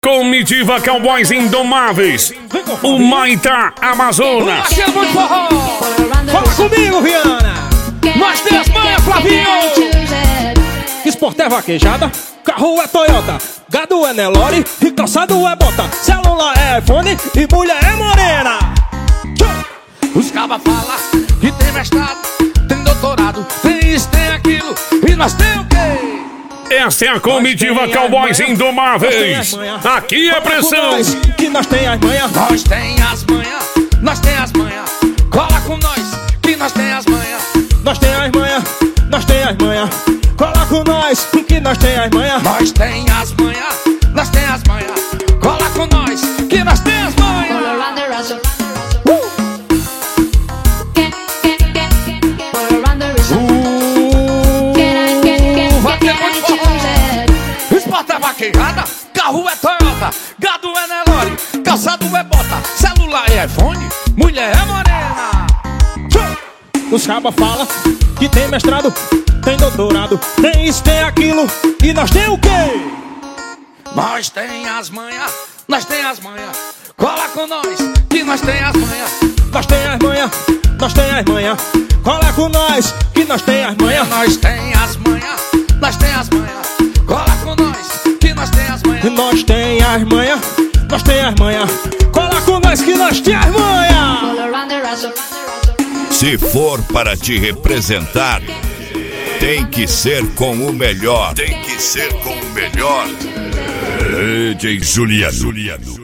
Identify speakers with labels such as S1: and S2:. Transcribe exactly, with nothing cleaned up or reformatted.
S1: Comitiva Cowboys Indomáveis, o Maitá Amazonas.
S2: Aqui é muito forró. Fala comigo, Viana. Nós temos manha, Flavinho. Esporte é vaquejada, carro é Toyota, gado é Nelore e calçado é bota. Celular é iPhone e mulher é morena. Os cabas falam que tem mestrado, tem doutorado, tem isso, tem aquilo, e nós temos o quê?
S1: Essa é a Comitiva Cowboys Indomáveis. Aqui é pressão.
S2: Que nós tem as manhas. Nós tem as manhas. Nós tem as manhas. Cola com nós. Que nós tem as manhas. Nós tem as manhas. Nós tem as manhas. Cola com nós. Que nós tem as manhas. Nós tem as manhas. Nós tem as manhas. Cola com nós. Que nós tem as manhas. Esporte é vaquejada, carro é Toyota, gado é Nelore, calçado é bota, celular é iPhone, mulher é morena. Os cabas falam que tem mestrado, tem doutorado, tem isso, tem aquilo, e nós tem o quê? Nós tem as manhas, nós tem as manhas, cola com nós, que nós tem as manhas. Nós tem as manhas, nós tem as manhas, cola com nós, que nós tem as manhas. Nós tem as manhas, nós tem as manhas, cola com nós, que nós tem as manhas. Nós tem as manhas, nós tem as manhas, cola com nós que nós tem as manhas.
S3: Se for para te representar, tem que ser com o melhor. Tem que ser com o melhor. D J Juliano.